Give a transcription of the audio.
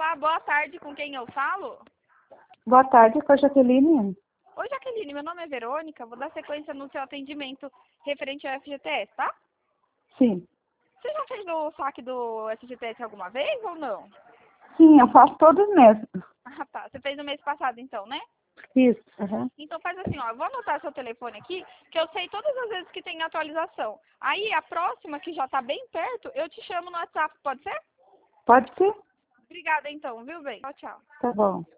Olá, boa tarde, com quem eu falo? Boa tarde, com a Jaqueline. Oi, Jaqueline, meu nome é Verônica, vou dar sequência no seu atendimento referente ao FGTS, tá? Sim. Você já fez o saque do FGTS alguma vez ou não? Sim, eu faço todos os meses. Ah, tá. Você fez no mês passado, então, né? Isso. Uhum. Então faz assim, ó, eu vou anotar seu telefone aqui, que eu sei todas as vezes que tem atualização. Aí a próxima, que já tá bem perto, eu te chamo no WhatsApp, pode ser? Pode ser? Obrigada então, viu, bem? Tchau, tchau. Tá bom.